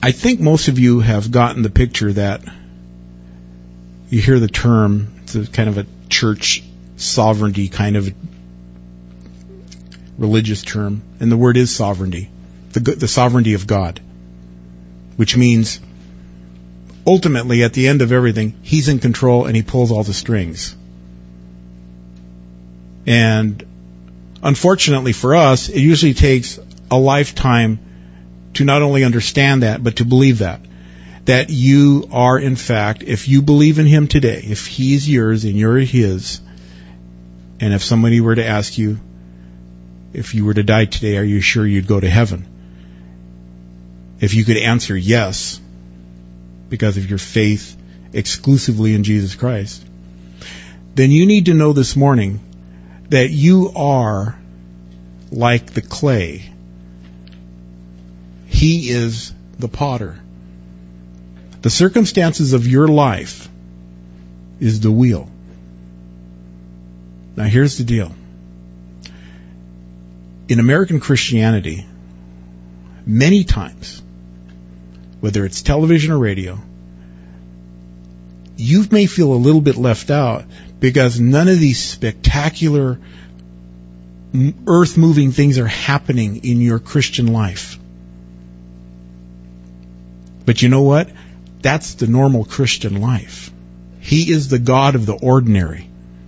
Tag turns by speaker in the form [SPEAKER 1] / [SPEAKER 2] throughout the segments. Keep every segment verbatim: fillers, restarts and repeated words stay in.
[SPEAKER 1] I think most of you have gotten the picture that you hear the term, it's a kind of a church sovereignty kind of religious term, and the word is sovereignty, the, the sovereignty of God, which means ultimately at the end of everything, He's in control and He pulls all the strings. And unfortunately for us, it usually takes a lifetime to not only understand that, but to believe that. That you are, in fact, if you believe in Him today, if He's yours and you're His, and if somebody were to ask you, if you were to die today, are you sure you'd go to heaven? If you could answer yes, because of your faith exclusively in Jesus Christ, then you need to know this morning that you are like the clay. He is the potter. The circumstances of your life is the wheel. Now here's the deal. In American Christianity, many times, whether it's television or radio, you may feel a little bit left out because none of these spectacular earth-moving things are happening in your Christian life. But you know what? That's the normal Christian life. He is the God of the ordinary.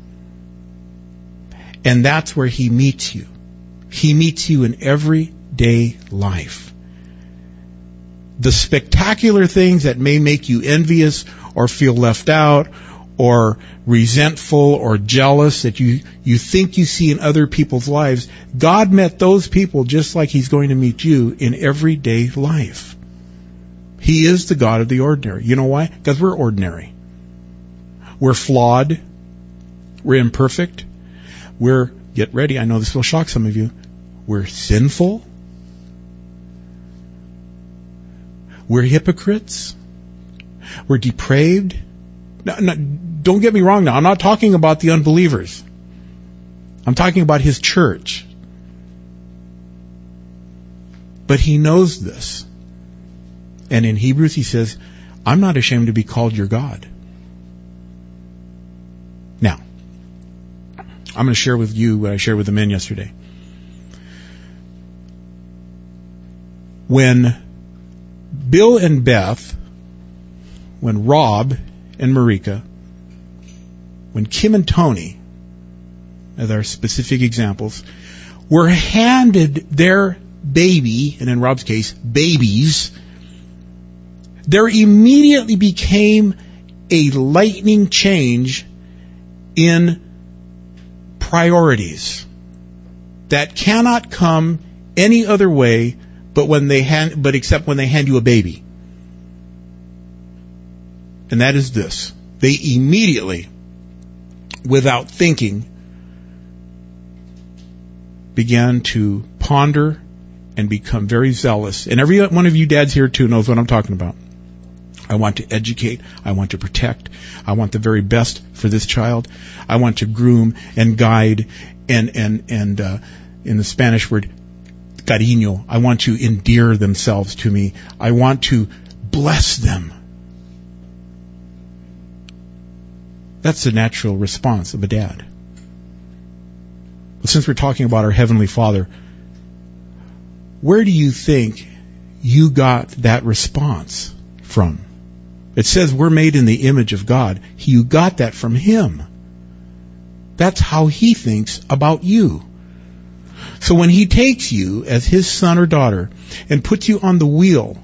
[SPEAKER 1] And that's where He meets you. He meets you in everyday life. The spectacular things that may make you envious or feel left out or resentful or jealous that you, you think you see in other people's lives, God met those people just like He's going to meet you in everyday life. He is the God of the ordinary. You know why? Because we're ordinary. We're flawed. We're imperfect. We're, get ready, I know this will shock some of you, we're sinful. We're hypocrites. We're depraved. No, no, don't get me wrong now. I'm not talking about the unbelievers. I'm talking about His church. But He knows this. And in Hebrews He says, I'm not ashamed to be called your God. Now, I'm going to share with you what I shared with the men yesterday. When Bill and Beth, when Rob and Marika, when Kim and Tony, as our specific examples, were handed their baby, and in Rob's case, babies, there immediately became a lightning change in priorities that cannot come any other way but when they hand, but except when they hand you a baby. And that is this. They immediately, without thinking, began to ponder and become very zealous. And every one of you dads here too knows what I'm talking about. I want to educate. I want to protect. I want the very best for this child. I want to groom and guide and, and, and, uh, in the Spanish word, cariño. I want to endear themselves to me. I want to bless them. That's the natural response of a dad. But since we're talking about our Heavenly Father, where do you think you got that response from? It says we're made in the image of God. You got that from Him. That's how He thinks about you. So when He takes you as His son or daughter and puts you on the wheel,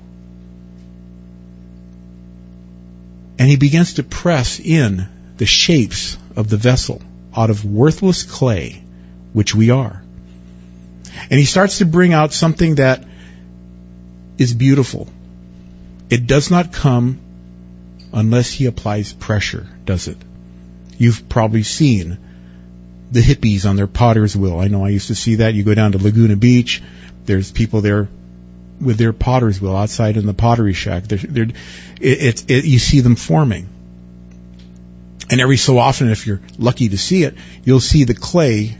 [SPEAKER 1] and He begins to press in the shapes of the vessel out of worthless clay, which we are, and He starts to bring out something that is beautiful, it does not come unless He applies pressure, does it? You've probably seen the hippies on their potter's wheel. I know I used to see that. You go down to Laguna Beach, there's people there with their potter's wheel outside in the pottery shack. They're, they're, it, it, it, you see them forming. And every so often, if you're lucky to see it, you'll see the clay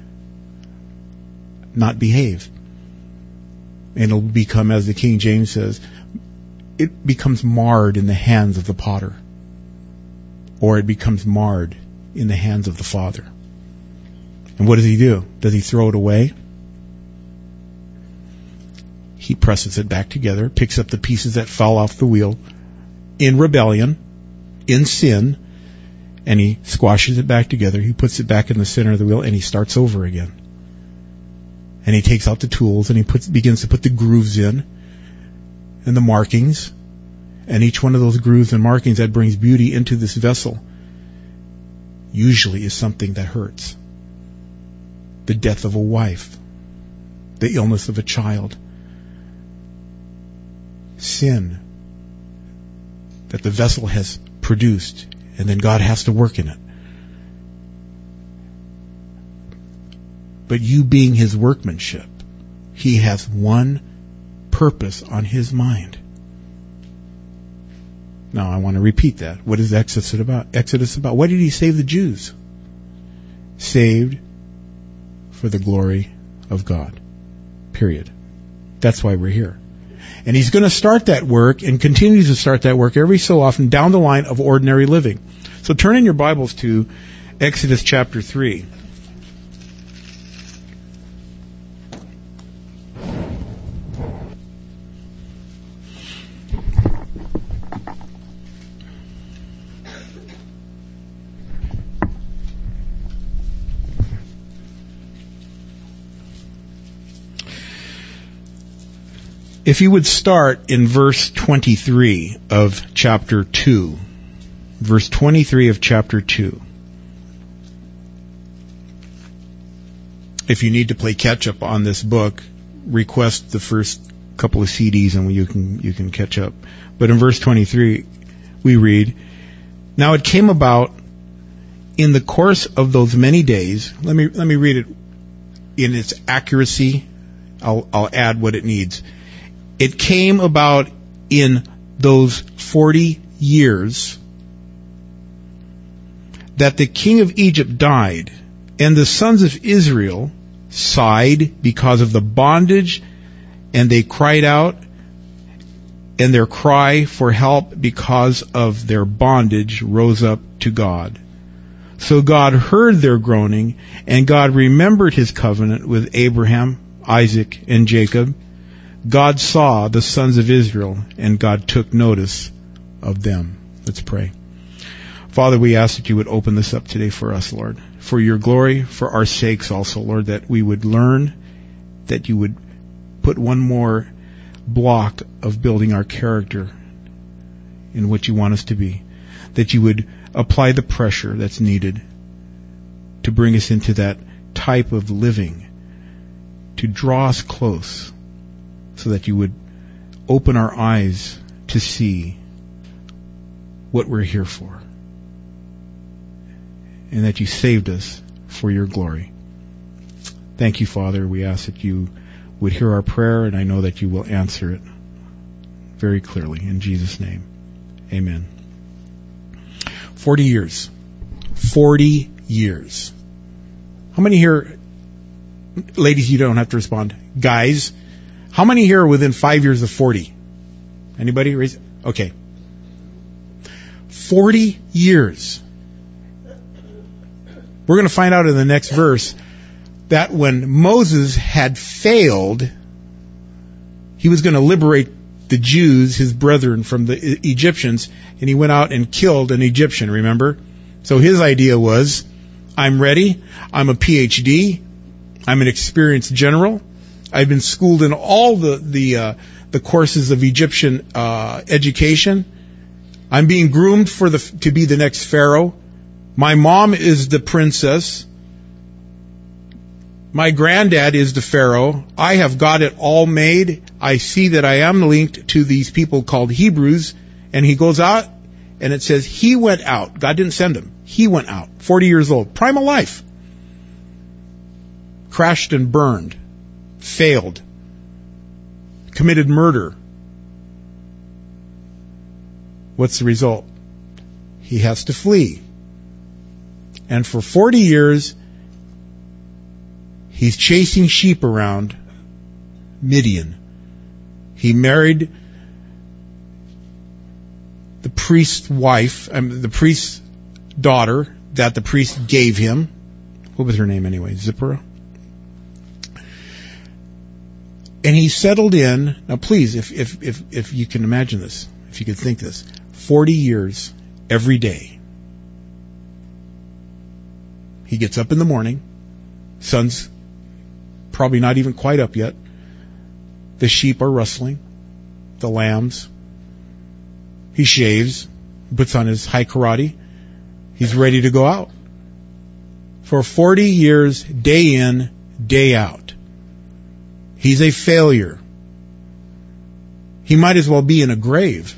[SPEAKER 1] not behave. And it'll become, as the King James says, it becomes marred in the hands of the potter, or it becomes marred in the hands of the Father. And what does he do? Does he throw it away? He presses it back together, picks up the pieces that fell off the wheel in rebellion, in sin, and he squashes it back together. He puts it back in the center of the wheel, and he starts over again. And he takes out the tools, and he puts, begins to put the grooves in, and the markings. And each one of those grooves and markings that brings beauty into this vessel usually is something that hurts. The death of a wife, the illness of a child, sin that the vessel has produced, and then God has to work in it. But you being his workmanship, he has one purpose on his mind. Now I want to repeat that. What is Exodus about? Exodus about? Why did he save the Jews? Saved for the glory of God. Period. That's why we're here. And he's going to start that work and continues to start that work every so often down the line of ordinary living. So turn in your Bibles to Exodus chapter three. If you would start in verse twenty-three of chapter two. Verse twenty-three of chapter two. If you need to play catch up on this book, request the first couple of C Ds and you can you can catch up. But in verse twenty-three, we read, "Now it came about in the course of those many days." Let me let me read it in its accuracy. I'll I'll add what it needs. It came about in those forty years that the king of Egypt died, and the sons of Israel sighed because of the bondage, and they cried out, and their cry for help because of their bondage rose up to God. So God heard their groaning, and God remembered his covenant with Abraham, Isaac, and Jacob. God saw the sons of Israel, and God took notice of them. Let's pray. Father, we ask that you would open this up today for us, Lord, for your glory, for our sakes also, Lord, that we would learn, that you would put one more block of building our character in what you want us to be, that you would apply the pressure that's needed to bring us into that type of living, to draw us close, so that you would open our eyes to see what we're here for, and that you saved us for your glory. Thank you, Father. We ask that you would hear our prayer, and I know that you will answer it very clearly. In Jesus' name, amen. Forty years. Forty years. How many here, ladies, you don't have to respond. Guys, how many here are within five years of forty? Anybody? Raise? Okay. Forty years. We're going to find out in the next verse that when Moses had failed, he was going to liberate the Jews, his brethren, from the Egyptians, and he went out and killed an Egyptian, remember? So his idea was, I'm ready, I'm a P H D, I'm an experienced general, I've been schooled in all the the, uh, the courses of Egyptian uh, education. I'm being groomed for the to be the next Pharaoh. My mom is the princess. My granddad is the Pharaoh. I have got it all made. I see that I am linked to these people called Hebrews. And he goes out, and it says he went out. God didn't send him. He went out. forty years old. Prime of life. Crashed and burned. Failed, committed murder. What's the result? He has to flee. And for forty years, he's chasing sheep around Midian. He married the priest's wife, um, the priest's daughter that the priest gave him. What was her name anyway? Zipporah. And he settled in. Now, please, if if if if you can imagine this, if you could think this, forty years every day. He gets up in the morning. Sun's probably not even quite up yet. The sheep are rustling. The lambs. He shaves, puts on his high karate. He's ready to go out. For forty years, day in, day out. He's a failure. He might as well be in a grave.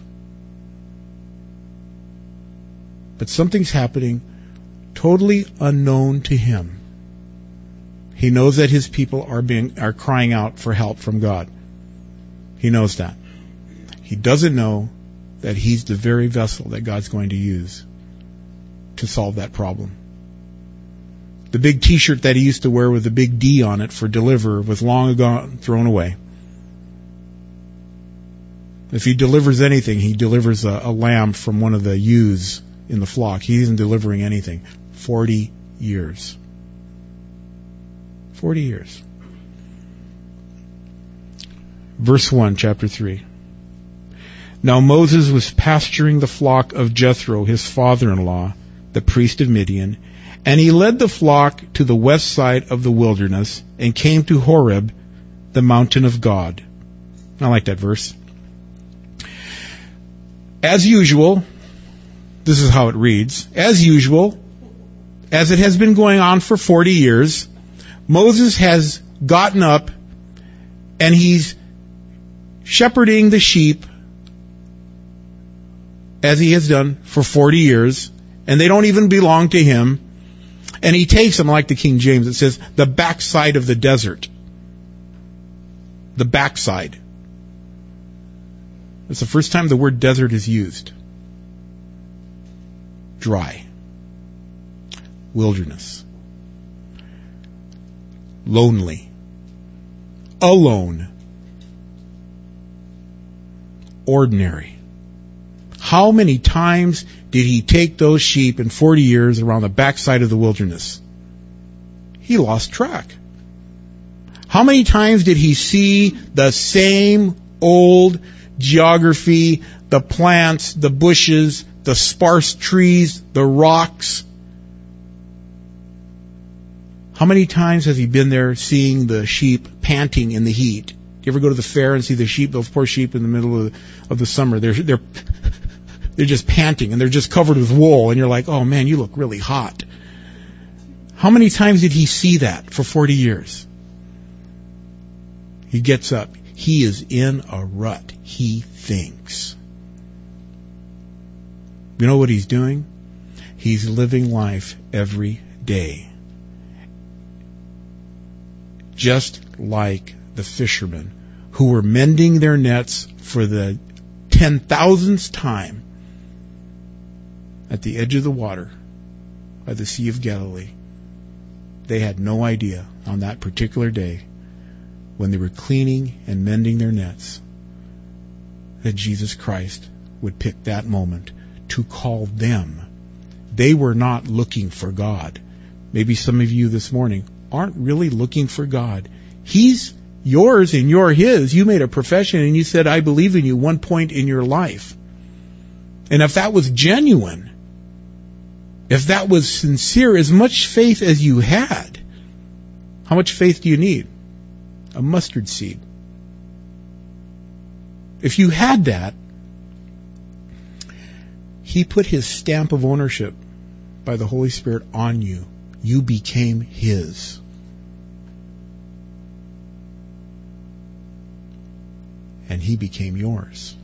[SPEAKER 1] But something's happening totally unknown to him. He knows that his people are being are crying out for help from God. He knows that. He doesn't know that he's the very vessel that God's going to use to solve that problem. The big T-shirt that he used to wear with a big D on it for deliver was long ago thrown away. If he delivers anything, he delivers a, a lamb from one of the ewes in the flock. He isn't delivering anything. Forty years. Forty years. Verse one, chapter three. Now Moses was pasturing the flock of Jethro, his father-in-law, the priest of Midian, and he led the flock to the west side of the wilderness and came to Horeb, the mountain of God. I like that verse. As usual, this is how it reads, as usual, as it has been going on for forty years, Moses has gotten up and he's shepherding the sheep as he has done for forty years, and they don't even belong to him. And he takes them, like the King James, it says, the backside of the desert. The backside. It's the first time the word desert is used. Dry. Wilderness. Lonely. Alone. Ordinary. How many times did he take those sheep in forty years around the backside of the wilderness? He lost track. How many times did he see the same old geography, the plants, the bushes, the sparse trees, the rocks? How many times has he been there seeing the sheep panting in the heat? Do you ever go to the fair and see the sheep, those poor sheep in the middle of the, of the summer? They're, they're, they're just panting and they're just covered with wool and you're like, oh man, you look really hot. How many times did he see that for forty years? He gets up. He is in a rut. He thinks. You know what he's doing? He's living life every day. Just like the fishermen who were mending their nets for the ten thousandth time at the edge of the water by the Sea of Galilee. They had no idea on that particular day when they were cleaning and mending their nets that Jesus Christ would pick that moment to call them. They were not looking for God. Maybe some of you this morning aren't really looking for God. He's yours and you're His. You made a profession and you said, I believe in you one point in your life. And if that was genuine, if that was sincere, as much faith as you had, how much faith do you need? A mustard seed. If you had that, He put His stamp of ownership by the Holy Spirit on you. You became His. And He became yours.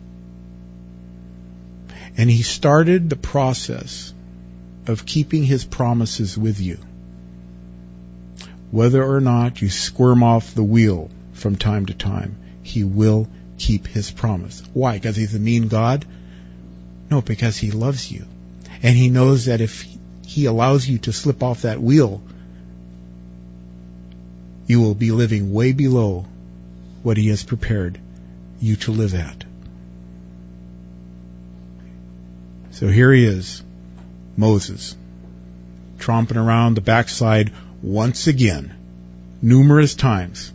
[SPEAKER 1] And He started the process of keeping His promises with you. Whether or not you squirm off the wheel from time to time, He will keep His promise. Why? Because He's a mean God? No, because He loves you. And He knows that if He allows you to slip off that wheel, you will be living way below what He has prepared you to live at. So here he is, Moses, tromping around the backside once again, numerous times.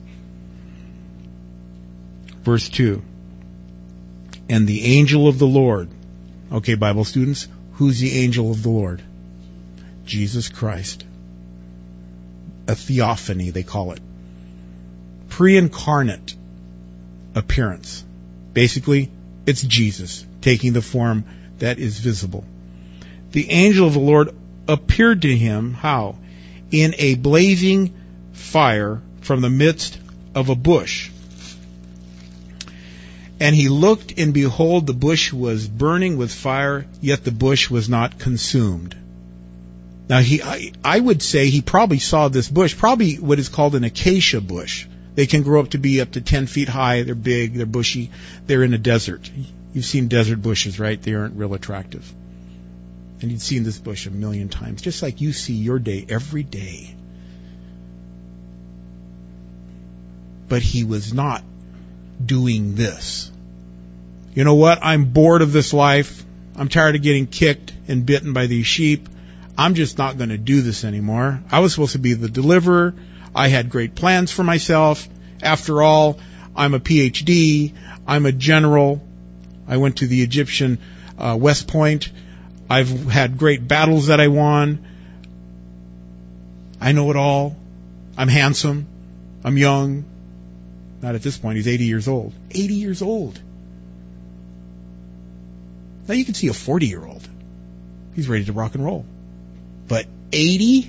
[SPEAKER 1] Verse two. And the angel of the Lord. Okay, Bible students, who's the angel of the Lord? Jesus Christ. A theophany, they call it. Pre-incarnate appearance. Basically, it's Jesus taking the form that is visible. The angel of the Lord appeared to him, how? In a blazing fire from the midst of a bush. And he looked, and behold, the bush was burning with fire, yet the bush was not consumed. Now, he, I, I would say he probably saw this bush, probably what is called an acacia bush. They can grow up to be up to ten feet high. They're big, they're bushy, they're in a desert. You've seen desert bushes, right? They aren't real attractive. And you've seen this bush a million times, just like you see your day every day. But he was not doing this. You know what? I'm bored of this life. I'm tired of getting kicked and bitten by these sheep. I'm just not going to do this anymore. I was supposed to be the deliverer. I had great plans for myself. After all, I'm a P H D. I'm a general. I went to the Egyptian uh, West Point. I've had great battles that I won. I know it all. I'm handsome. I'm young. Not at this point. He's eighty years old. eighty years old. Now you can see a forty-year-old. He's ready to rock and roll. But eighty?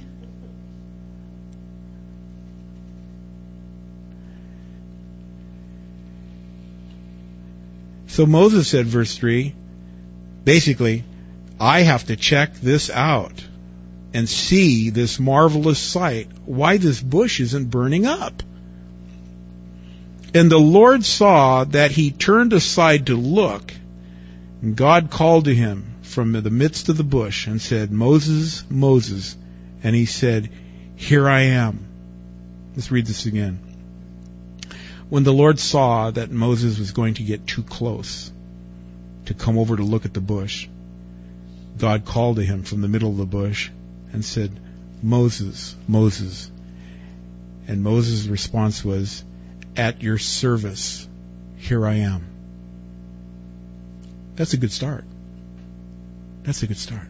[SPEAKER 1] So Moses said, verse three, basically, I have to check this out and see this marvelous sight, why this bush isn't burning up. And the Lord saw that he turned aside to look, and God called to him from the midst of the bush and said, Moses, Moses. And he said, here I am. Let's read this again. When the Lord saw that Moses was going to get too close to come over to look at the bush, God called to him from the middle of the bush and said, Moses, Moses. And Moses' response was, at your service, here I am. That's a good start. That's a good start.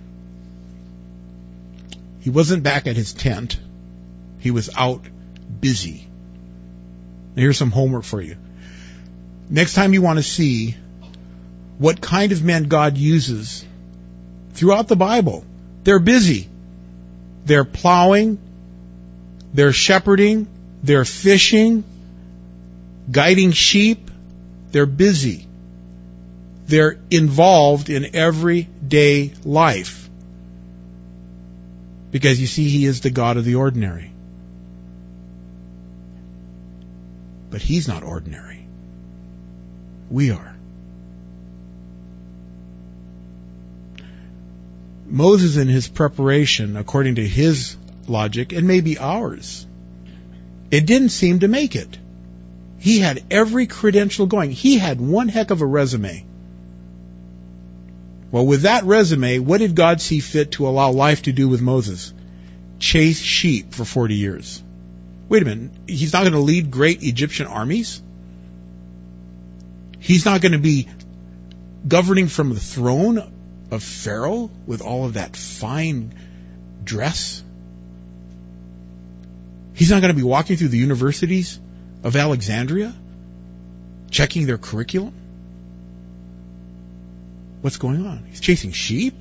[SPEAKER 1] He wasn't back at his tent. He was out busy. Now here's some homework for you. Next time you want to see what kind of men God uses throughout the Bible, they're busy. They're plowing. They're shepherding. They're fishing. Guiding sheep. They're busy. They're involved in everyday life. Because you see, He is the God of the ordinary. But He's not ordinary. We are. Moses, in his preparation, according to his logic, and maybe ours, it didn't seem to make it. He had every credential going. He had one heck of a resume. Well, with that resume, what did God see fit to allow life to do with Moses? Chase sheep for forty years. Wait a minute. He's not going to lead great Egyptian armies? He's not going to be governing from the throne of Pharaoh with all of that fine dress? He's not going to be walking through the universities of Alexandria, checking their curriculum? What's going on? He's chasing sheep?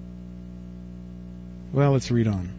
[SPEAKER 1] Well, let's read on.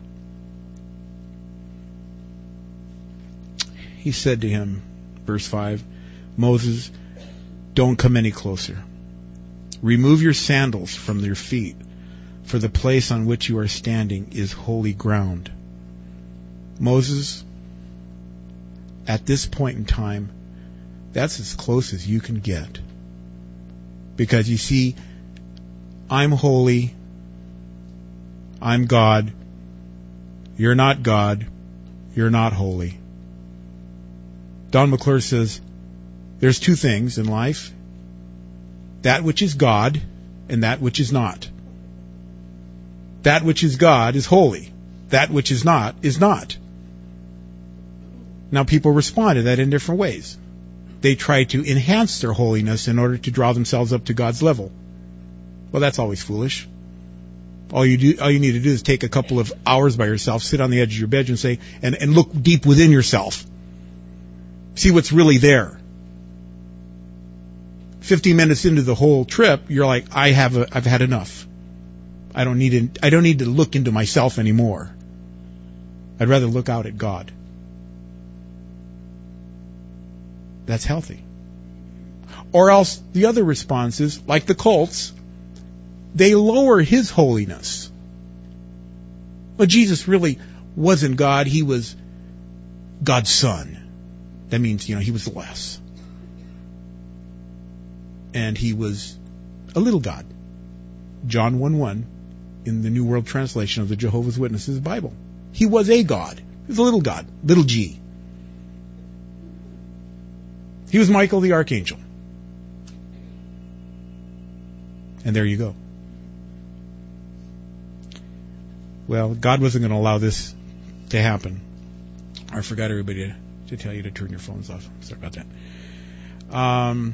[SPEAKER 1] He said to him, verse five, Moses, don't come any closer. Remove your sandals from your feet, for the place on which you are standing is holy ground. Moses, at this point in time, that's as close as you can get. Because you see, I'm holy. I'm God. You're not God. You're not holy. Don McClure says, there's two things in life. That which is God and that which is not. That which is God is holy. That which is not is not. Now people respond to that in different ways. They try to enhance their holiness in order to draw themselves up to God's level. Well, that's always foolish. All you do, all you need to do is take a couple of hours by yourself, sit on the edge of your bed and say, and, and look deep within yourself. See what's really there. Fifteen minutes into the whole trip, you're like, I have a, I've had enough. I don't need to, I don't need to look into myself anymore. I'd rather look out at God. That's healthy. Or else the other response is, like the cults, they lower his holiness. Well, Jesus really wasn't God. He was God's son. That means, you know, he was less. And he was a little God. John one one in the New World Translation of the Jehovah's Witnesses Bible. He was a God. He was a little God. Little g. He was Michael the Archangel. And there you go. Well, God wasn't going to allow this to happen. I forgot everybody to, to tell you to turn your phones off. Sorry about that. Um,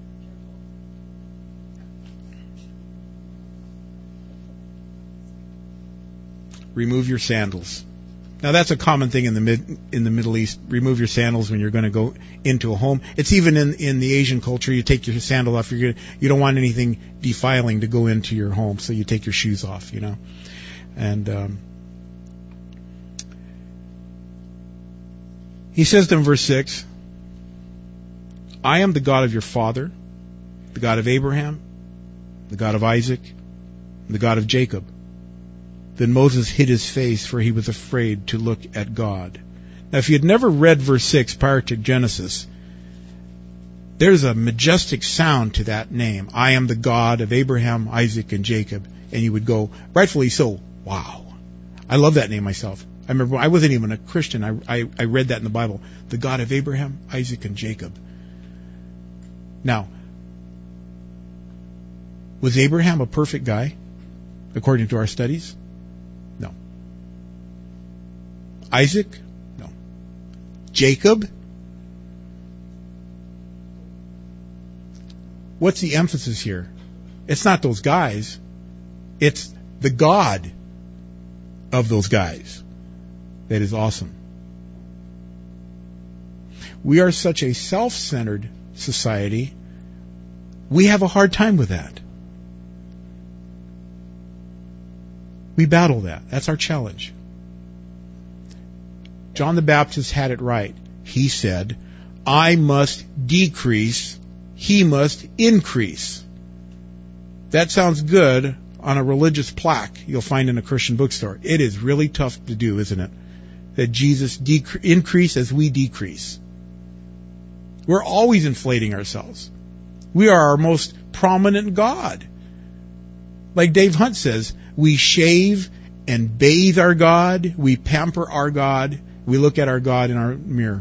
[SPEAKER 1] remove your sandals. Now that's a common thing in the mid in the Middle East. Remove your sandals when you're going to go into a home. It's even in, in the Asian culture. You take your sandal off. You're gonna, you don't want anything defiling to go into your home, so you take your shoes off. You know, and um, he says to them, verse six, "I am the God of your father, the God of Abraham, the God of Isaac, and the God of Jacob." Then Moses hid his face, for he was afraid to look at God. Now, if you had never read verse six prior to Genesis, there's a majestic sound to that name. I am the God of Abraham, Isaac, and Jacob. And you would go, rightfully so, wow. I love that name myself. I remember I wasn't even a Christian. I, I, I read that in the Bible. The God of Abraham, Isaac, and Jacob. Now, was Abraham a perfect guy, according to our studies? No. Isaac? No. Jacob? What's the emphasis here? It's not those guys. It's the God of those guys. That is awesome. We are such a self-centered society. We have a hard time with that. We battle that. That's our challenge. John the Baptist had it right. He said, I must decrease, he must increase. That sounds good on a religious plaque you'll find in a Christian bookstore. It is really tough to do, isn't it? That Jesus decre- increase as we decrease. We're always inflating ourselves. We are our most prominent God. Like Dave Hunt says, we shave and bathe our God. We pamper our God. We look at our God in our mirror.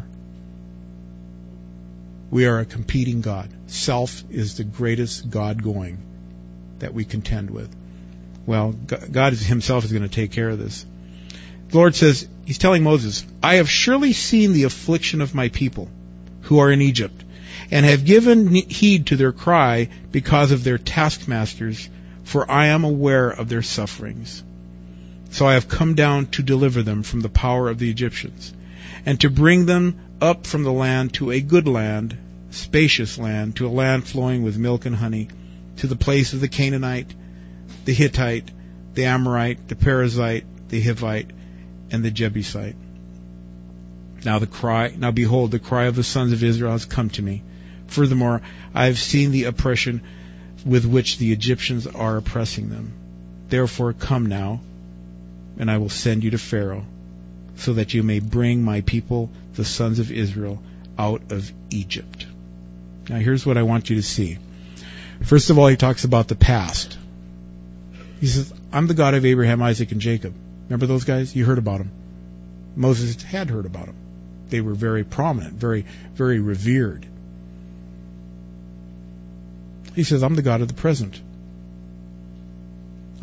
[SPEAKER 1] We are a competing God. Self is the greatest God going that we contend with. Well, God himself is going to take care of this. The Lord says, he's telling Moses, I have surely seen the affliction of my people who are in Egypt, and have given heed to their cry because of their taskmasters, for I am aware of their sufferings. So I have come down to deliver them from the power of the Egyptians, and to bring them up from the land to a good land, spacious land, to a land flowing with milk and honey, to the place of the Canaanite, the Hittite, the Amorite, the Perizzite, the Hivite, and the Jebusite. Now the cry, now behold, the cry of the sons of Israel has come to me. Furthermore, I have seen the oppression with which the Egyptians are oppressing them. Therefore come now, and I will send you to Pharaoh, so that you may bring my people, the sons of Israel, out of Egypt. Now here's what I want you to see. First of all, he talks about the past. He says, I'm the God of Abraham, Isaac, and Jacob. Remember those guys? You heard about them. Moses had heard about them. They were very prominent, very, very revered. He says, I'm the God of the present.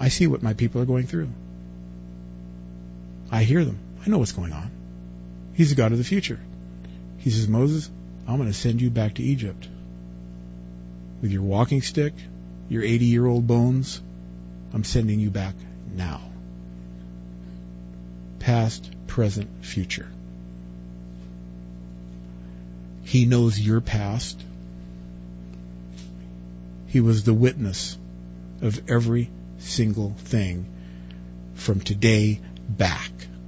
[SPEAKER 1] I see what my people are going through. I hear them. I know what's going on. He's the God of the future. He says, Moses, I'm going to send you back to Egypt. With your walking stick, your eighty-year-old bones, I'm sending you back now. Past, present, future. He knows your past. He was the witness of every single thing from today back.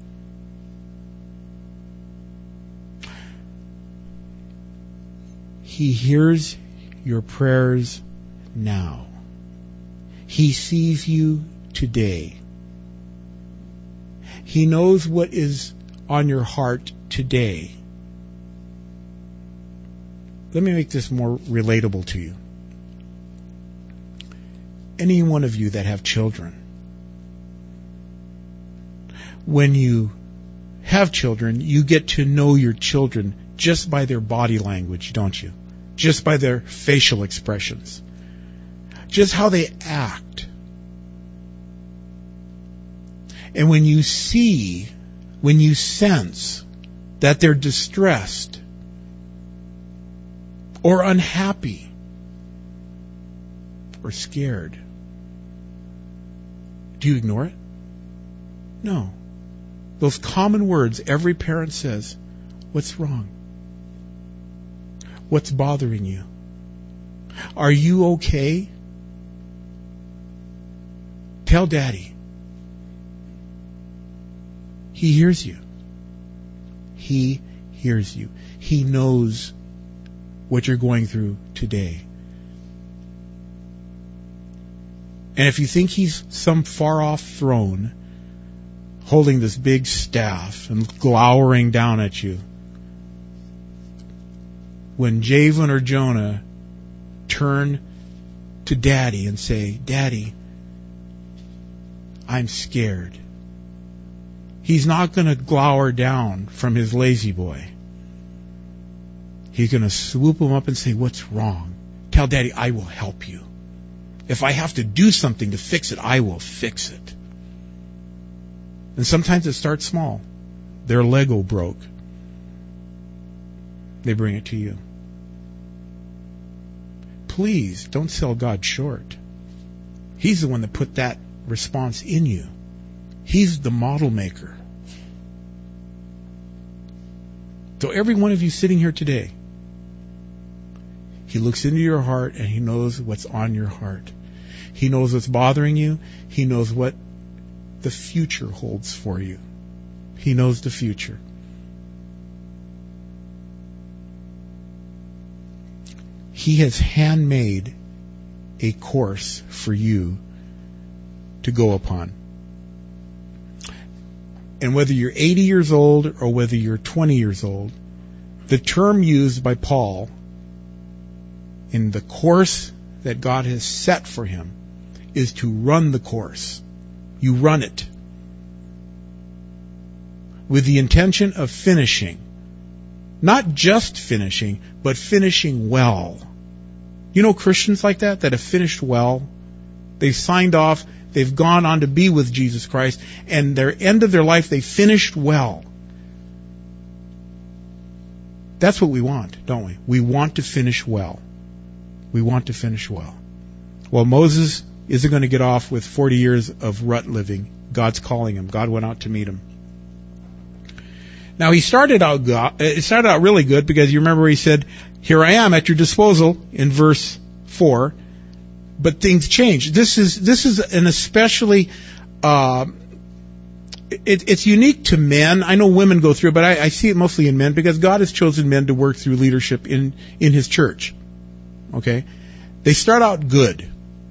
[SPEAKER 1] He hears your prayers now. He sees you today. He knows what is on your heart today. Let me make this more relatable to you. Any one of you that have children, when you have children, you get to know your children just by their body language, don't you? Just by their facial expressions. Just how they act. And when you see, when you sense that they're distressed or unhappy or scared, do you ignore it? No. Those common words every parent says, what's wrong? What's bothering you? Are you okay? Tell Daddy. He hears you. He hears you. He knows what you're going through today. And if you think he's some far-off throne, holding this big staff and glowering down at you, when Javan or Jonah turn to Daddy and say, Daddy, I'm scared, he's not going to glower down from his lazy boy. He's going to swoop him up and say, what's wrong? Tell Daddy, I will help you. If I have to do something to fix it, I will fix it. And sometimes it starts small. Their Lego broke. They bring it to you. Please don't sell God short. He's the one that put that response in you. He's the model maker. So every one of you sitting here today, He looks into your heart and He knows what's on your heart. He knows what's bothering you. He knows what the future holds for you. He knows the future. He has handmade a course for you to go upon. And whether you're eighty years old or whether you're twenty years old, the term used by Paul in the course that God has set for him is to run the course. You run it with the intention of finishing. Not just finishing, but finishing well. You know Christians like that, that have finished well? They've signed off, they've gone on to be with Jesus Christ, and their end of their life, they finished well. That's what we want, don't we? We want to finish well. We want to finish well. Well, Moses isn't going to get off with forty years of rut living. God's calling him. God went out to meet him. Now, he started out God, it started out really good because you remember he said, here I am at your disposal in verse four, but things changed. This is, this is an especially, uh, it, it's unique to men. I know women go through it, but I, I see it mostly in men because God has chosen men to work through leadership in, in His church. Okay? They start out good.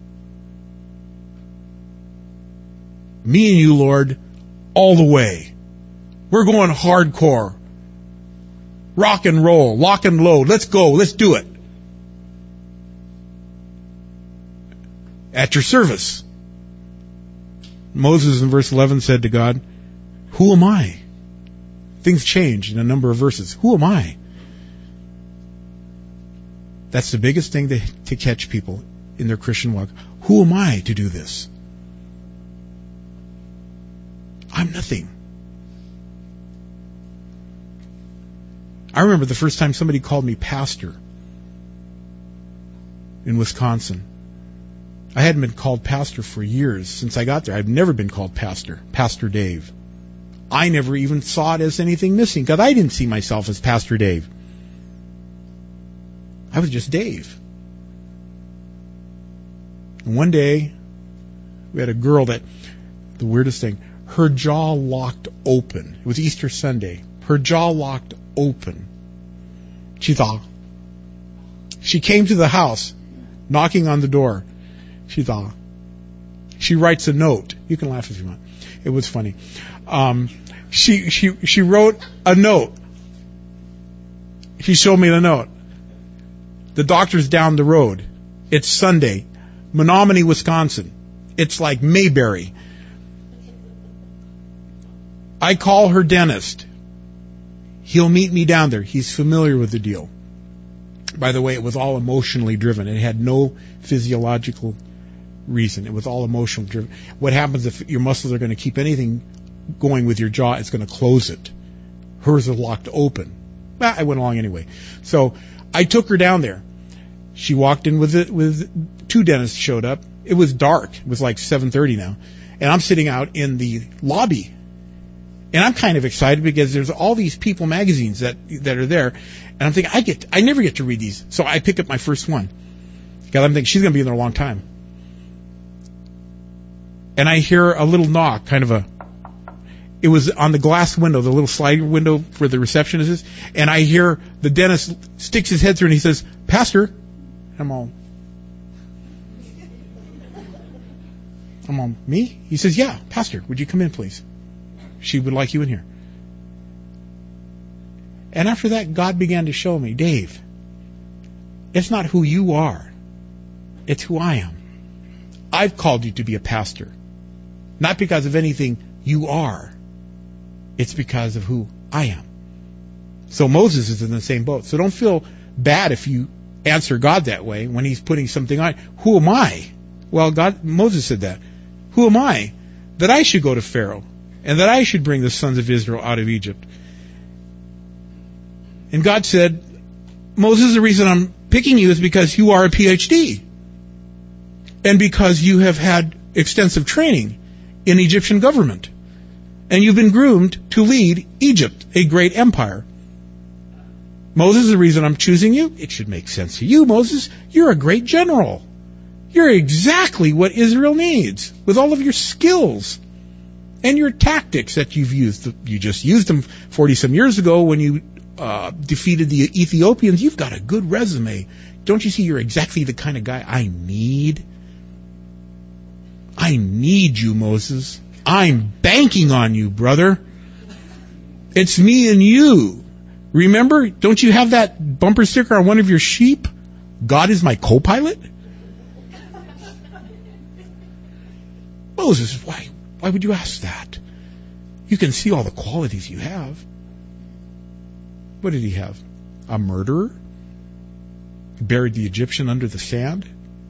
[SPEAKER 1] Me and you, Lord, all the way. We're going hardcore. Rock and roll, lock and load. Let's go. Let's do it. At your service. Moses in verse eleven said to God, who am I? Things change in a number of verses. Who am I? That's the biggest thing to, to catch people in their Christian walk. Who am I to do this? I'm nothing. I remember the first time somebody called me pastor in Wisconsin. I hadn't been called pastor for years. Since I got there, I've never been called pastor, Pastor Dave. I never even saw it as anything missing because I didn't see myself as Pastor Dave. I was just Dave. And one day, we had a girl that, the weirdest thing, her jaw locked open. It was Easter Sunday. Her jaw locked open. She thought, she came to the house, knocking on the door. She thought, she writes a note. You can laugh if you want. It was funny. Um, she, she, she wrote a note. She showed me the note. The doctor's down the road. It's Sunday. Menominee, Wisconsin. It's like Mayberry. I call her dentist. He'll meet me down there. He's familiar with the deal. By the way, it was all emotionally driven. It had no physiological reason. It was all emotional driven. What happens if your muscles are going to keep anything going with your jaw? It's going to close it. Hers is locked open. Well, I went along anyway. So I took her down there. She walked in with it, with two dentists showed up. It was dark. It was like seven thirty now. And I'm sitting out in the lobby. And I'm kind of excited because there's all these People magazines that that are there. And I'm thinking, I get, I never get to read these. So I pick up my first one. Because I'm thinking, she's going to be in there a long time. And I hear a little knock, kind of a, it was on the glass window, the little sliding window where the receptionist is. And I hear the dentist sticks his head through and he says, Pastor. I'm all, I'm all, me? He says, yeah, Pastor, would you come in, please? She would like you in here. And after that, God began to show me, Dave, it's not who you are. It's who I am. I've called you to be a pastor. Not because of anything you are. It's because of who I am. So Moses is in the same boat. So don't feel bad if you answer God that way when he's putting something on. Who am I? Well, God, Moses said that. Who am I that I should go to Pharaoh and that I should bring the sons of Israel out of Egypt? And God said, Moses, the reason I'm picking you is because you are a P H D and because you have had extensive training in Egyptian government and you've been groomed to lead Egypt, a great empire. Moses, the reason I'm choosing you, it should make sense to you, Moses. You're a great general. You're exactly what Israel needs with all of your skills and your tactics that you've used. You just used them forty-some years ago when you uh, defeated the Ethiopians. You've got a good resume. Don't you see you're exactly the kind of guy I need? I need you, Moses. I'm banking on you, brother. It's me and you. Remember, don't you have that bumper sticker on one of your sheep? God is my co-pilot? Moses, why, why would you ask that? You can see all the qualities you have. What did he have? A murderer? Buried the Egyptian under the sand?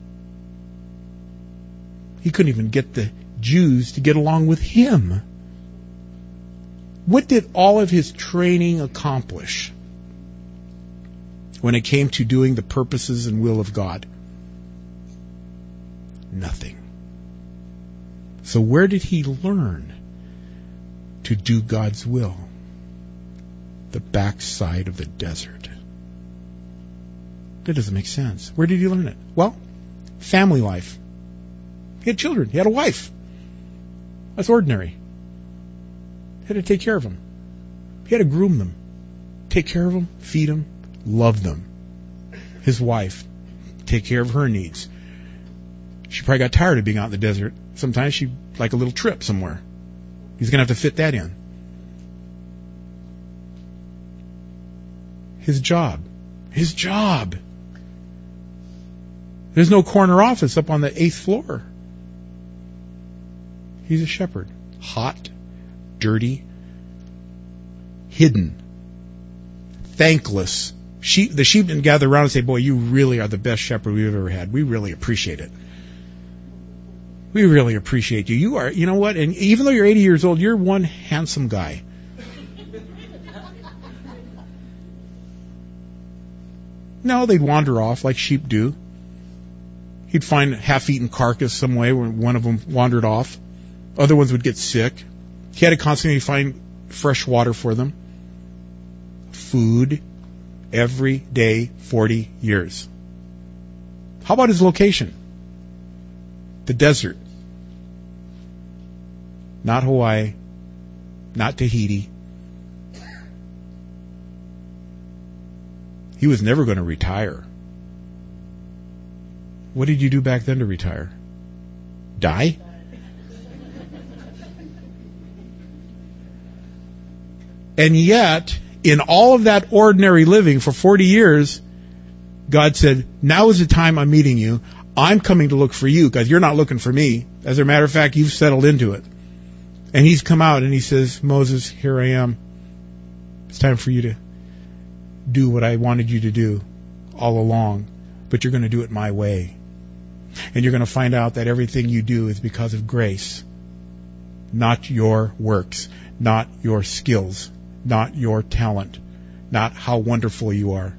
[SPEAKER 1] He couldn't even get the Jews to get along with him. What did all of his training accomplish when it came to doing the purposes and will of God? Nothing. So where did he learn to do God's will? The backside of the desert. That doesn't make sense. Where did he learn it? Well, family life. He had children. He had a wife. That's ordinary. He had to take care of them. He had to groom them. Take care of them, feed them, love them. His wife, take care of her needs. She probably got tired of being out in the desert. Sometimes she'd like a little trip somewhere. He's going to have to fit that in. His job. His job. There's no corner office up on the eighth floor. He's a shepherd. Hot, dirty, hidden, thankless. Sheep, the sheep didn't gather around and say, boy, you really are the best shepherd we've ever had. We really appreciate it. We really appreciate you. You are, you know what? And even though you're eighty years old, you're one handsome guy. No, they'd wander off like sheep do. He'd find a half-eaten carcass some way when one of them wandered off. Other ones would get sick. He had to constantly find fresh water for them. Food every day, forty years. How about his location? The desert. Not Hawaii. Not Tahiti. He was never going to retire. What did you do back then to retire? Die? And yet, in all of that ordinary living for forty years, God said, now is the time I'm meeting you. I'm coming to look for you because you're not looking for me. As a matter of fact, you've settled into it. And he's come out and he says, Moses, here I am. It's time for you to do what I wanted you to do all along, but you're going to do it my way. And you're going to find out that everything you do is because of grace, not your works, not your skills, not your talent, not how wonderful you are.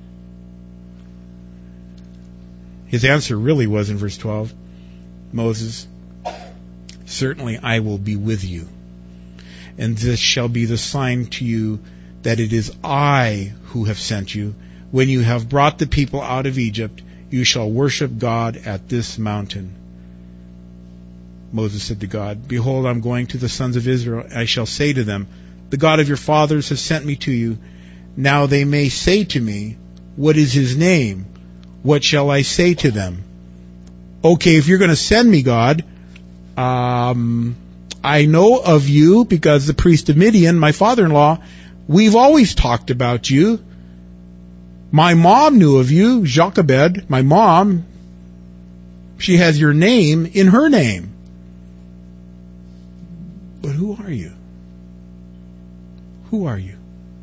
[SPEAKER 1] His answer really was in verse twelve, Moses, certainly I will be with you, and this shall be the sign to you that it is I who have sent you. When you have brought the people out of Egypt, you shall worship God at this mountain. Moses said to God, behold, I'm going to the sons of Israel. I shall say to them, the God of your fathers has sent me to you. Now they may say to me, what is his name? What shall I say to them? Okay, if you're going to send me, God, um, I know of you because the priest of Midian, my father-in-law, we've always talked about you. My mom knew of you, Jochebed, my mom. She has your name in her name. But who are you? Who are you?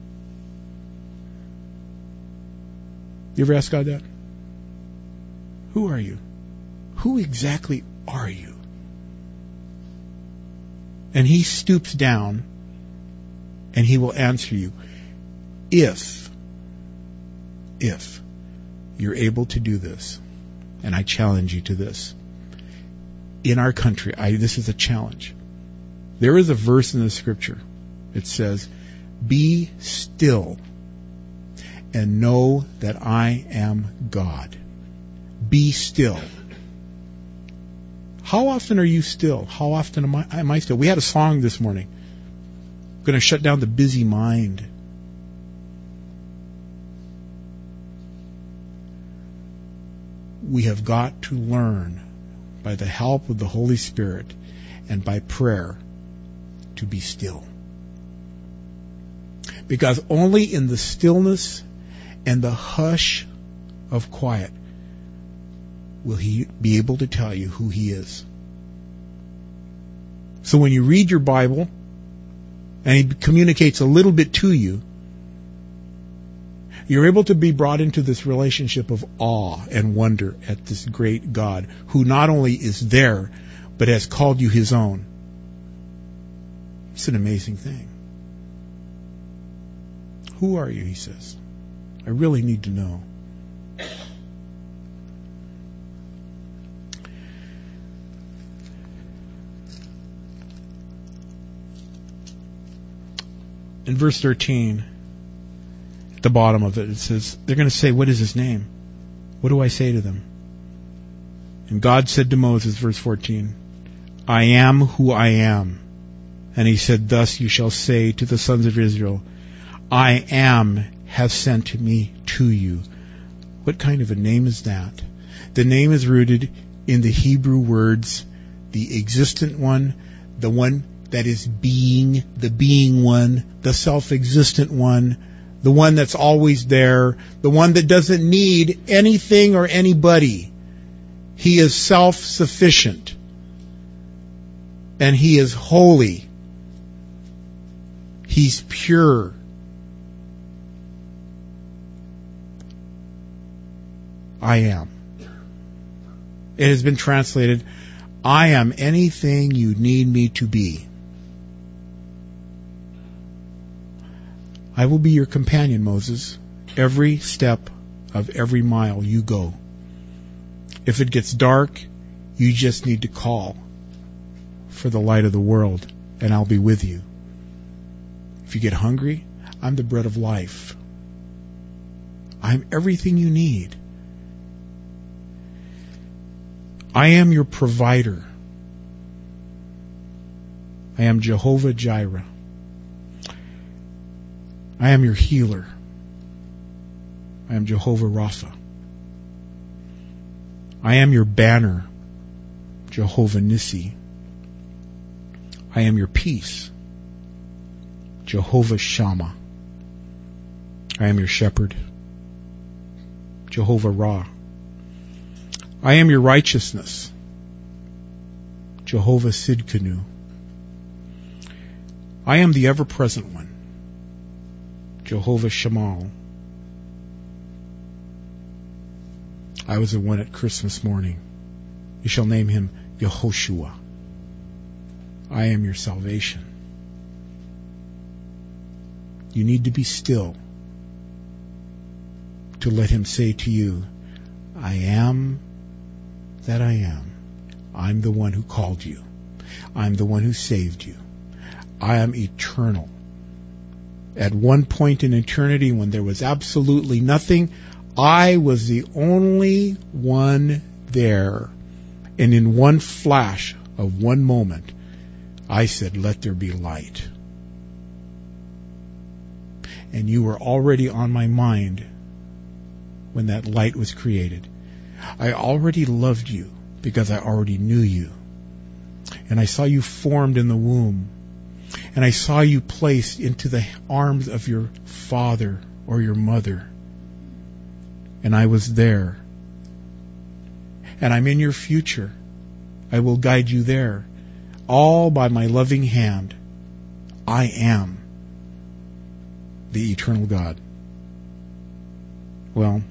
[SPEAKER 1] You ever ask God that? Who are you? Who exactly are you? And he stoops down and he will answer you if, if you're able to do this. And I challenge you to this. In our country, I, this is a challenge. There is a verse in the scripture. It says, be still and know that I am God. Be still. How often are you still? How often am I, am I still? We had a song this morning. I'm going to shut down the busy mind. We have got to learn by the help of the Holy Spirit and by prayer to be still. Because only in the stillness and the hush of quiet will he be able to tell you who he is. So when you read your Bible and he communicates a little bit to you, you're able to be brought into this relationship of awe and wonder at this great God who not only is there, but has called you his own. It's an amazing thing. Who are you, he says. I really need to know. In verse thirteen, at the bottom of it, it says, they're going to say, what is his name? What do I say to them? And God said to Moses, verse fourteen, I am who I am. And he said, thus you shall say to the sons of Israel, I am has sent me to you. What kind of a name is that? The name is rooted in the Hebrew words, the existent one, the one that is being, the being one, the self-existent one, the one that's always there, the one that doesn't need anything or anybody. He is self-sufficient. And he is holy. He's pure. I am. It has been translated, I am anything you need me to be. I will be your companion, Moses, every step of every mile you go. If it gets dark, you just need to call for the light of the world, and I'll be with you. If you get hungry, I'm the bread of life. I'm everything you need. I am your provider. I am Jehovah Jireh. I am your healer. I am Jehovah Rapha. I am your banner, Jehovah Nissi. I am your peace, Jehovah Shammah. I am your shepherd, Jehovah Ra. I am your righteousness, Jehovah Sidkenu. I am the ever-present one, Jehovah Shamal. I was the one at Christmas morning. You shall name him Yehoshua. I am your salvation. You need to be still to let him say to you, I am that I am. I'm the one who called you. I'm the one who saved you. I am eternal. At one point in eternity when there was absolutely nothing, I was the only one there. And in one flash of one moment, I said, let there be light. And you were already on my mind when that light was created. I already loved you because I already knew you. And I saw you formed in the womb. And I saw you placed into the arms of your father or your mother. And I was there. And I'm in your future. I will guide you there. All by my loving hand. I am the eternal God. Well,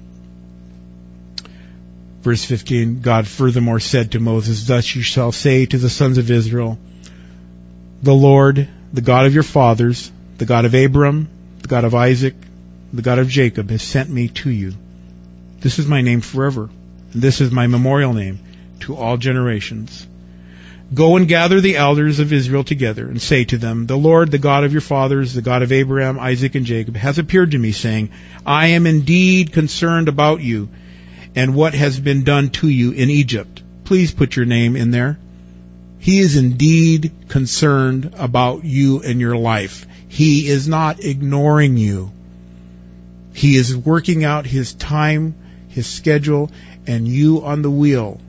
[SPEAKER 1] verse fifteen, God furthermore said to Moses, thus you shall say to the sons of Israel, the Lord, the God of your fathers, the God of Abram, the God of Isaac, the God of Jacob, has sent me to you. This is my name forever, and this is my memorial name to all generations. Go and gather the elders of Israel together, and say to them, the Lord, the God of your fathers, the God of Abraham, Isaac, and Jacob, has appeared to me, saying, I am indeed concerned about you, and what has been done to you in Egypt. Please put your name in there. He is indeed concerned about you and your life. He is not ignoring you. He is working out his time, his schedule, and you on the wheel.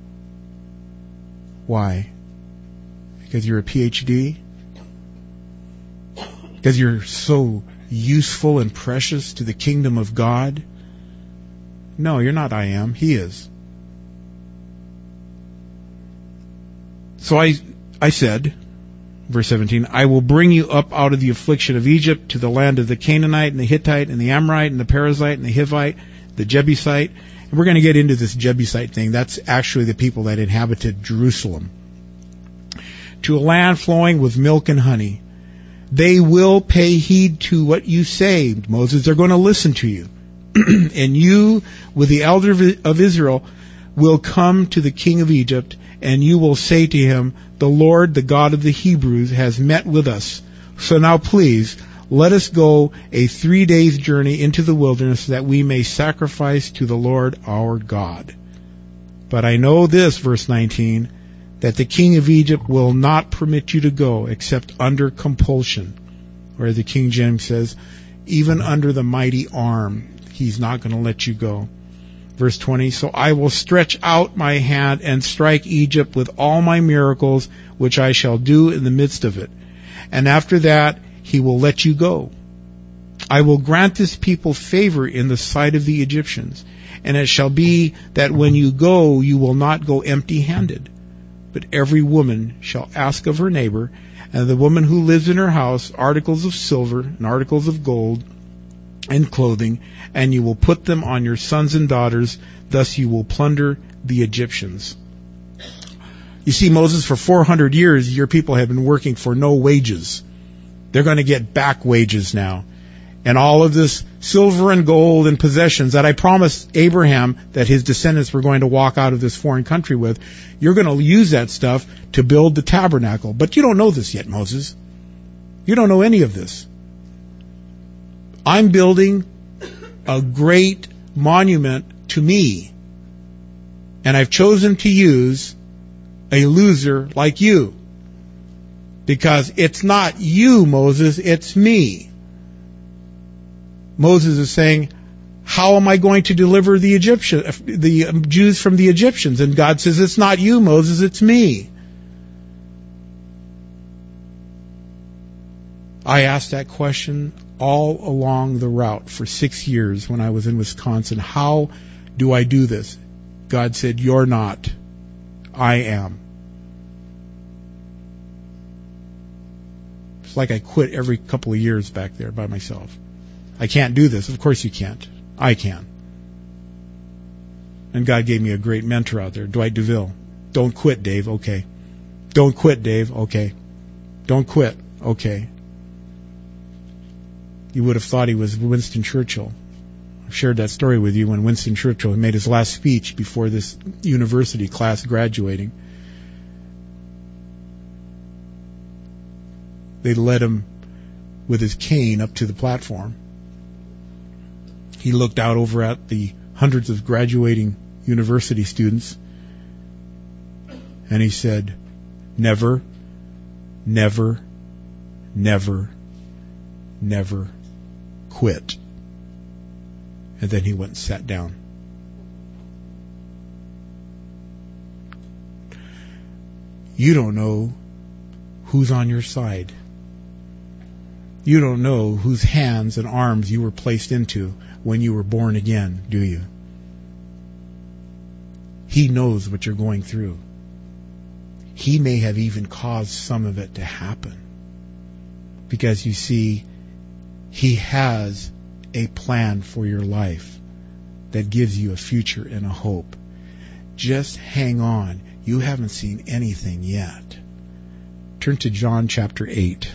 [SPEAKER 1] Why? Because you're a P H D? Because you're so useful and precious to the kingdom of God? No, you're not I am. He is. So I, I said, verse seventeen, I will bring you up out of the affliction of Egypt to the land of the Canaanite and the Hittite and the Amorite and the Perizzite and the Hivite, the Jebusite. And we're going to get into this Jebusite thing. That's actually the people that inhabited Jerusalem. To a land flowing with milk and honey. They will pay heed to what you say, Moses. They're going to listen to you. And you, with the elder of Israel, will come to the king of Egypt, and you will say to him, the Lord, the God of the Hebrews, has met with us. So now please, let us go a three days journey into the wilderness that we may sacrifice to the Lord our God. But I know this, verse nineteen, that the king of Egypt will not permit you to go except under compulsion. Or the King James says, even under the mighty arm, he's not going to let you go. Verse twenty, so I will stretch out my hand and strike Egypt with all my miracles, which I shall do in the midst of it. And after that, he will let you go. I will grant this people favor in the sight of the Egyptians. And it shall be that when you go, you will not go empty-handed. But every woman shall ask of her neighbor, and the woman who lives in her house, articles of silver and articles of gold and clothing, and you will put them on your sons and daughters. Thus you will plunder the Egyptians. You see, Moses, for four hundred years, your people have been working for no wages. They're going to get back wages now. And all of this silver and gold and possessions that I promised Abraham that his descendants were going to walk out of this foreign country with, you're going to use that stuff to build the tabernacle. But you don't know this yet, Moses. You don't know any of this. I'm building a great monument to me. And I've chosen to use a loser like you. Because it's not you, Moses, it's me. Moses is saying, how am I going to deliver the Egyptian, the Jews from the Egyptians? And God says, it's not you, Moses, it's me. I asked that question all along the route for six years when I was in Wisconsin. How do I do this? God said, you're not. I am. It's like I quit every couple of years back there by myself. I can't do this. Of course you can't. I can. And God gave me a great mentor out there, Dwight DeVille. Don't quit, Dave. Okay. Don't quit, Dave. Okay. Don't quit. Okay. You would have thought he was Winston Churchill. I've shared that story with you when Winston Churchill made his last speech before this university class graduating. They led him with his cane up to the platform. He looked out over at the hundreds of graduating university students, and he said, never, never, never, never quit. And then he went and sat down. You don't know who's on your side. You don't know whose hands and arms you were placed into when you were born again, do you? He knows what you're going through. He may have even caused some of it to happen. Because you see, He has a plan for your life that gives you a future and a hope. Just hang on. You haven't seen anything yet. Turn to John chapter eight.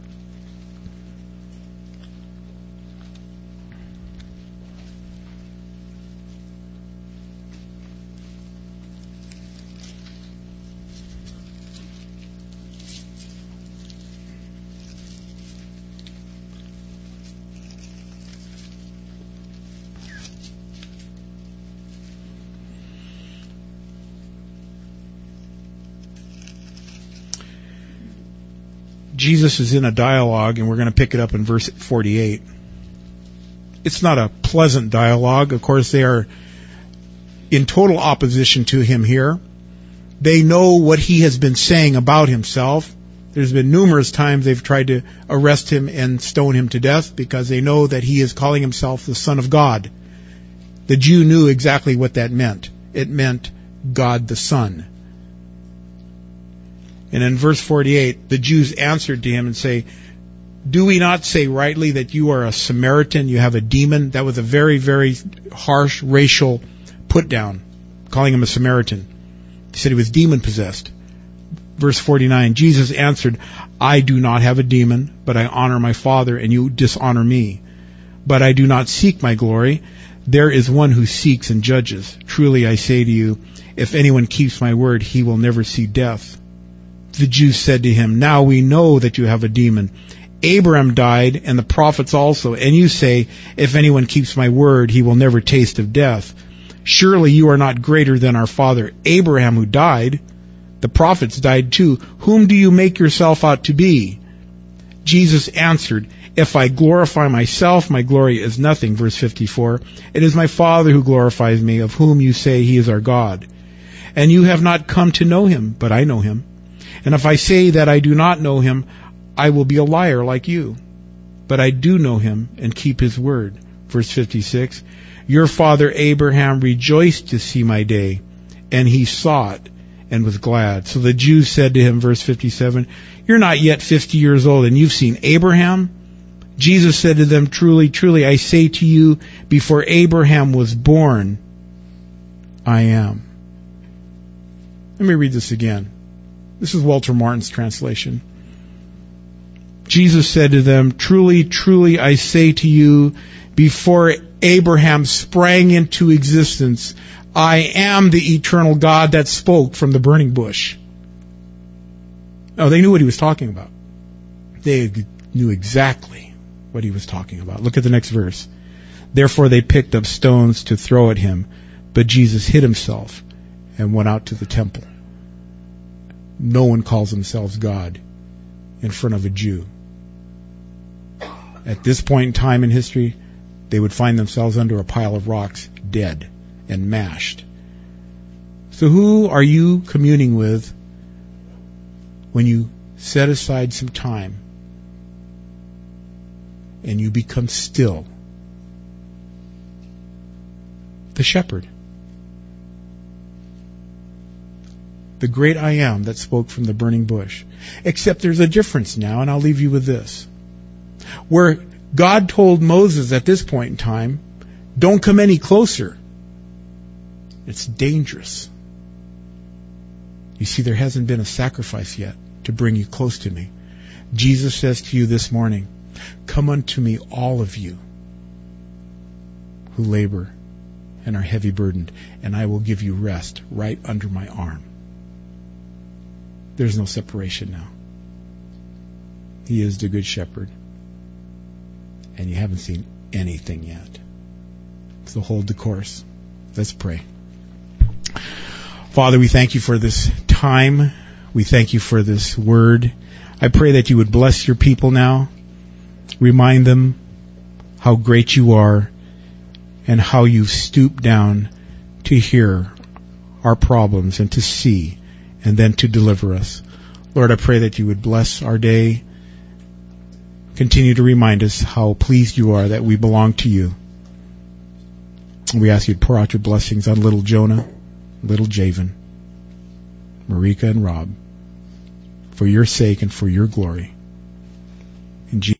[SPEAKER 1] Jesus is in a dialogue, and we're going to pick it up in verse forty-eight. It's not a pleasant dialogue. Of course, they are in total opposition to him here. They know what he has been saying about himself. There's been numerous times they've tried to arrest him and stone him to death because they know that he is calling himself the Son of God. The Jew knew exactly what that meant. It meant God the Son. And in verse forty-eight, the Jews answered to him and say, do we not say rightly that you are a Samaritan, you have a demon? That was a very, very harsh racial put down, calling him a Samaritan. He said he was demon possessed. Verse forty-nine, Jesus answered, I do not have a demon, but I honor my Father, and you dishonor me. But I do not seek my glory. There is one who seeks and judges. Truly I say to you, if anyone keeps my word, he will never see death. The Jews said to him, now we know that you have a demon. Abraham died, and the prophets also, and you say, if anyone keeps my word, he will never taste of death. Surely you are not greater than our father Abraham, who died. The prophets died too. Whom do you make yourself out to be? Jesus answered, if I glorify myself, my glory is nothing. Verse fifty-four, it is my Father who glorifies me, of whom you say he is our God. And you have not come to know him, but I know him. And if I say that I do not know him, I will be a liar like you. But I do know him and keep his word. Verse fifty-six, your father Abraham rejoiced to see my day, and he saw it and was glad. So the Jews said to him, verse fifty-seven, you're not yet fifty years old, and you've seen Abraham? Jesus said to them, truly, truly, I say to you, before Abraham was born, I am. Let me read this again. This is Walter Martin's translation. Jesus said to them, "Truly, truly, I say to you, before Abraham sprang into existence, I am the eternal God that spoke from the burning bush." Oh, they knew what he was talking about. They knew exactly what he was talking about. Look at the next verse. Therefore they picked up stones to throw at him, but Jesus hid himself and went out to the temple. No one calls themselves God in front of a Jew. At this point in time in history, they would find themselves under a pile of rocks, dead and mashed. So who are you communing with when you set aside some time and you become still? The shepherd. The great I am that spoke from the burning bush. Except there's a difference now, and I'll leave you with this. Where God told Moses at this point in time, don't come any closer. It's dangerous. You see, there hasn't been a sacrifice yet to bring you close to me. Jesus says to you this morning, come unto me, all of you who labor and are heavy burdened, and I will give you rest right under my arm. There's no separation now. He is the good shepherd. And you haven't seen anything yet. So hold the course. Let's pray. Father, we thank you for this time. We thank you for this word. I pray that you would bless your people now. Remind them how great you are and how you've stooped down to hear our problems and to see and then to deliver us. Lord, I pray that you would bless our day. Continue to remind us how pleased you are that we belong to you. We ask you to pour out your blessings on little Jonah, little Javen, Marika and Rob, for your sake and for your glory. In Jesus'